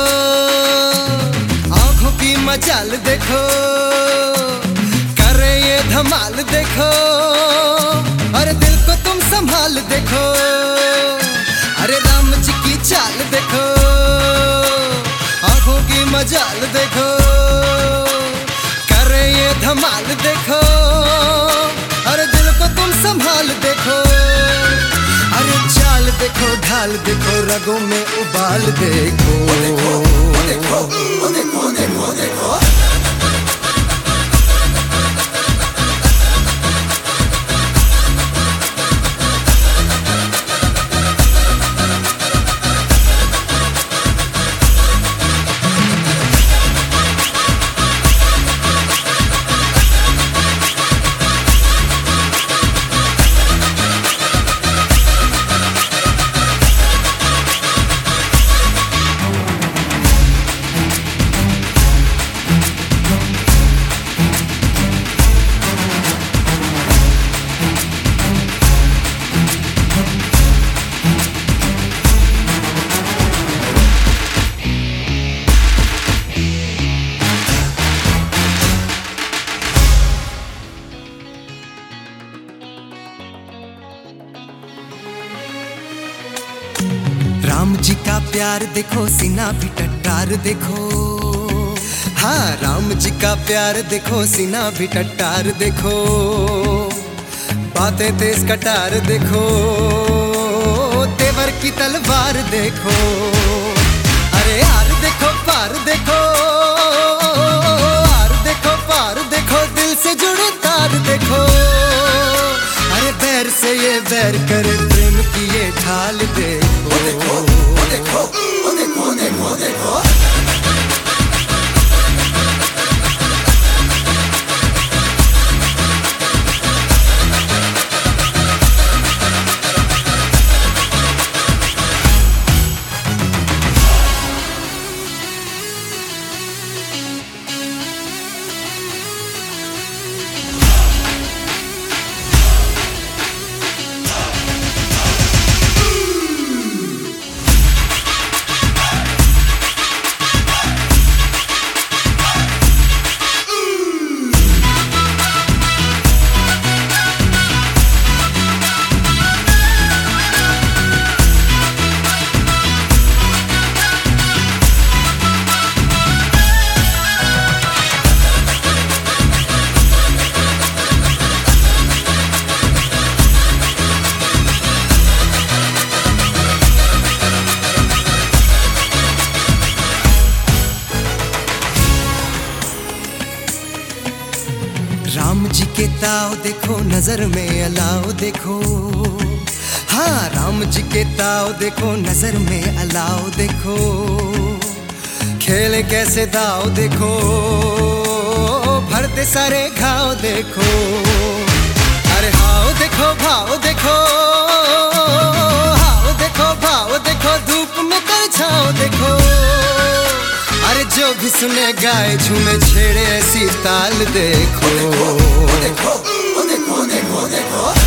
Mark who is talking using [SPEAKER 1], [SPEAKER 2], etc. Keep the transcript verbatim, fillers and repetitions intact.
[SPEAKER 1] आंखों की मचाल देखो, करे ये धमाल देखो, अरे दिल को तुम संभाल देखो, अरे राम जी की चाल देखो, आंखों की मचाल देखो, करे ये धमाल देखो, अरे दिल को तुम संभाल देखो, अरे चाल देखो, ढाल देखो, रगों में उबाल देखो, देखो, देखो, देखो, देखो, देखो। राम जी का प्यार देखो, सीना भी टट्टार देखो, हाँ राम जी का प्यार देखो, सीना भी टट्टार देखो, बातें तेज कटार देखो, तेवर की तलवार देखो, अरे यार देखो, पार देखो, आर देखो, पार देखो, दिल से जुड़े तार देखो, अरे बैर से ये बैर करे, प्रेम की ये ढाल देखो, देखो, देखो, देखो, देखो, देखो। राम जी के ताव देखो, नजर में अलाव देखो, हाँ राम जी के ताव देखो, नजर में अलाव देखो, खेले कैसे दाव देखो, भरते सारे घाव देखो, अरे हाव देखो, भाव देखो, हाव देखो, भाव देखो, धूप में कर छाव देखो, अरे जो भी सुने गाए झूमे छेड़े ऐसी ताल देखो, देखो, देखो, देखो, देखो, देखो।